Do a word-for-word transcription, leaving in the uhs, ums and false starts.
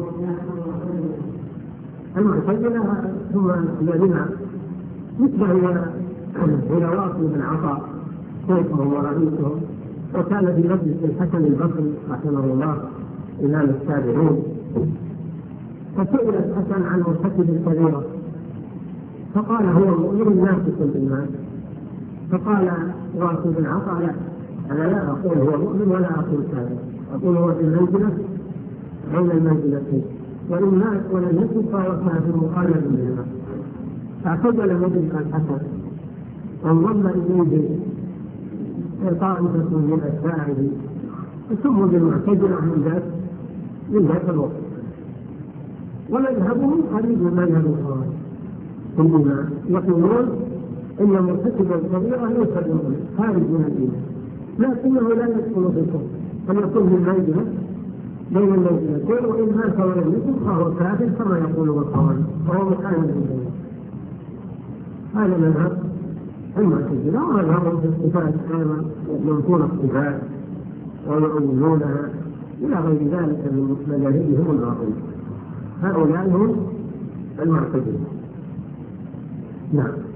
المعتزلة هم الذين نسبة إلى واصل بن عطاء شيخهم ورئيسهم، وكان في مجلس الحسن البصري رحمه الله إمام التابعين، فسئل الحسن عن مرتكب الكبيرة فقال هو مؤمن ناقص الإيمان، فقال واصل بن عطاء لا، أنا لا أقول هو مؤمن ولا أقول كافر، أقول هو في المنزلة بين المنزلتين، وإن مات ولم يكن فهو كافر مخالف بهما. فاعتزل مجلس الحسن وانضم إليه طائفة من أتباعه وسموا بالمعتزلة من ذات من ذات الوقت، ومذهبهم قريب من مذهب الخوارج في الإيمان، يقولون إن مرتكب الكبيرة ليس بمؤمن خارج من الإيمان، لكنه لا يدخل في الكفر، بل يكون في المنزلة بين المنزلتين، وإن مات ولم يكن فهو كافر كما يقول الخوارج وهو مخالف للإيمان. هذا مذهب المعتزلة، ومذهبهم في الصفات أيضا ينفون الصفات ويؤولونها إلى غير ذلك من مذاهبهم الباطلة. هؤلاء هم المعتزلة. نعم.